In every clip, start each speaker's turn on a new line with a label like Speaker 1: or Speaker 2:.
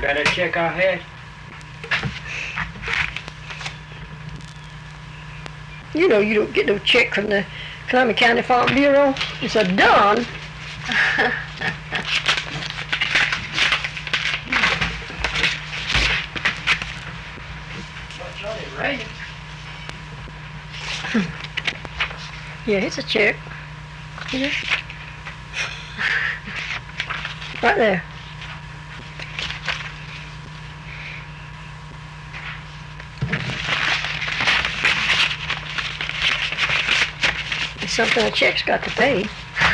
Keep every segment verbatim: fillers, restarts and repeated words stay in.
Speaker 1: That a check I had?
Speaker 2: You know you don't get no check from the Columbia County Farm Bureau. It's a done.
Speaker 1: What's on it, Ray?
Speaker 2: Yeah, it's a check. Yeah. Right there. It's something a check's got to pay.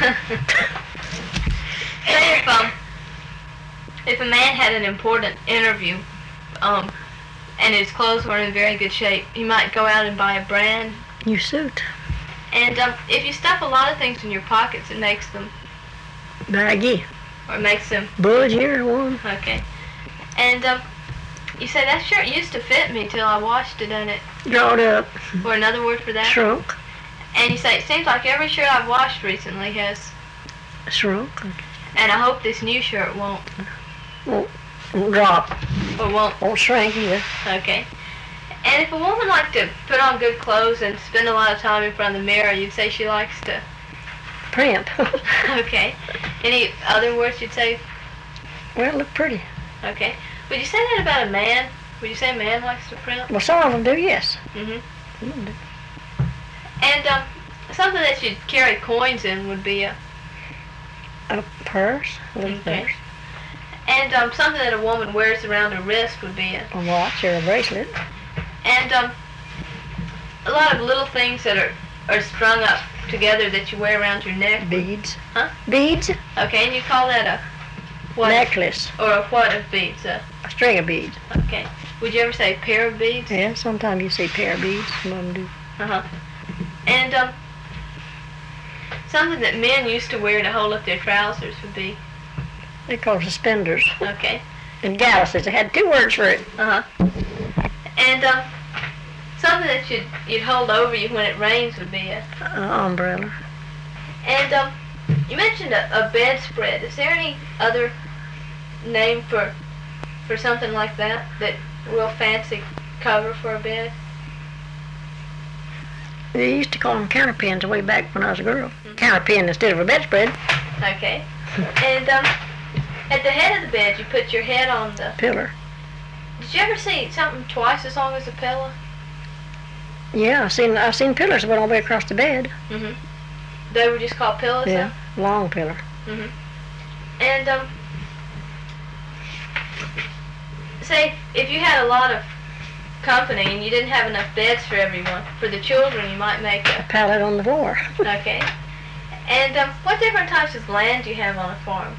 Speaker 3: Say if um if a man had an important interview, um, and his clothes weren't in very good shape, he might go out and buy a brand.
Speaker 2: New suit.
Speaker 3: And um, if you stuff a lot of things in your pockets, it makes them,
Speaker 2: Baggy.
Speaker 3: or it makes them,
Speaker 2: Budge here, one.
Speaker 3: okay. And um, you say, that shirt used to fit me till I washed it and it,
Speaker 2: Drawed up.
Speaker 3: or another word for that?
Speaker 2: Shrunk.
Speaker 3: And you say, it seems like every shirt I've washed recently has,
Speaker 2: Shrunk.
Speaker 3: and I hope this new shirt won't,
Speaker 2: Won't, won't drop.
Speaker 3: or won't,
Speaker 2: Won't shrink either.
Speaker 3: okay. And if a woman liked to put on good clothes and spend a lot of time in front of the mirror, you'd say she likes to,
Speaker 2: Primp.
Speaker 3: okay. Any other words you'd say?
Speaker 2: Well, look pretty.
Speaker 3: Okay. Would you say that about a man? Would you say a man likes to primp?
Speaker 2: Well, some of them do, yes.
Speaker 3: Mm-hmm.
Speaker 2: Some of them do.
Speaker 3: And um, something that you'd carry coins in would be a,
Speaker 2: A purse. A little
Speaker 3: Okay.
Speaker 2: purse.
Speaker 3: and um, something that a woman wears around her wrist would be a,
Speaker 2: A watch or a bracelet.
Speaker 3: and um, a lot of little things that are, are strung up together that you wear around your neck.
Speaker 2: Beads.
Speaker 3: Huh?
Speaker 2: Beads.
Speaker 3: Okay, and you call that a what?
Speaker 2: Necklace.
Speaker 3: Or a what of beads? Uh,
Speaker 2: A string of beads.
Speaker 3: okay. Would you ever say pair of beads?
Speaker 2: Yeah, sometimes you see pair of beads. Some of them do.
Speaker 3: Uh-huh. And um, something that men used to wear to hold up their trousers would be,
Speaker 2: They call suspenders.
Speaker 3: okay.
Speaker 2: And galluses. They had two words for it.
Speaker 3: Uh-huh. And um, something that you'd, you'd hold over you when it rains would be a,
Speaker 2: Uh, umbrella.
Speaker 3: and um, you mentioned a, a bedspread. Is there any other name for for something like that? That real fancy cover for a bed?
Speaker 2: They used to call them counterpins way back when I was a girl. Counterpin instead of a bedspread.
Speaker 3: Okay. And um, at the head of the bed, you put your head on the.
Speaker 2: Pillar.
Speaker 3: Did you ever see something twice as long as a pillow?
Speaker 2: Yeah, I've seen I've seen pillars that went all the way across the bed.
Speaker 3: Mm-hmm. They were just called pillows.
Speaker 2: Yeah, long pillar.
Speaker 3: Mm-hmm. And um, say if you had a lot of company and you didn't have enough beds for everyone, for the children, you might make
Speaker 2: A
Speaker 3: a.
Speaker 2: pallet on the floor.
Speaker 3: Okay. And um, what different types of land do you have on a farm?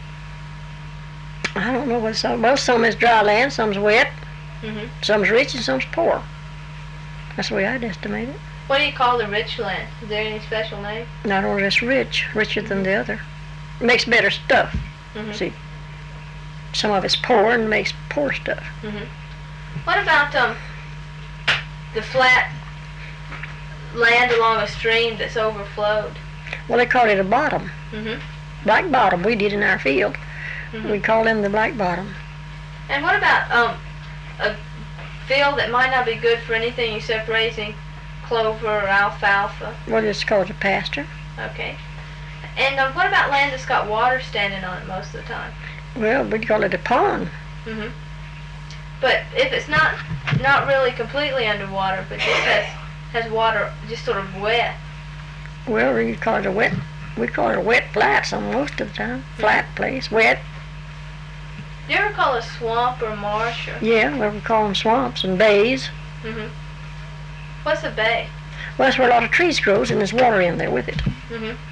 Speaker 2: I don't know what some. Well, some is dry land, some's wet,
Speaker 3: Mm-hmm.
Speaker 2: some's rich, and some's poor. That's the way I'd estimate it.
Speaker 3: What do you call the rich land? Is there any special name?
Speaker 2: Not only it's rich, richer than the other. Makes better stuff.
Speaker 3: Mm-hmm.
Speaker 2: See, some of it's poor and makes poor stuff.
Speaker 3: Mm-hmm. What about um the flat land along a stream that's overflowed?
Speaker 2: Well, they call it a bottom.
Speaker 3: Mm-hmm.
Speaker 2: Black bottom, we did in our field.
Speaker 3: Mm-hmm.
Speaker 2: We call them the black bottom.
Speaker 3: And what about um a field that might not be good for anything except raising clover or alfalfa?
Speaker 2: Well, it's called a pasture.
Speaker 3: Okay. And um, what about land that's got water standing on it most of the time?
Speaker 2: Well, we'd call it a pond.
Speaker 3: Mm-hmm. But if it's not not really completely underwater, but just has has water just sort of wet.
Speaker 2: Well, we call it a wet. We call it a wet flat some most of the time. Flat place, wet.
Speaker 3: Do you ever call a swamp or marsh or?
Speaker 2: Yeah, well, we call them swamps and bays.
Speaker 3: Mm-hmm. What's a bay?
Speaker 2: Well, that's where a lot of trees grows and there's water in there with it.
Speaker 3: Mm-hmm.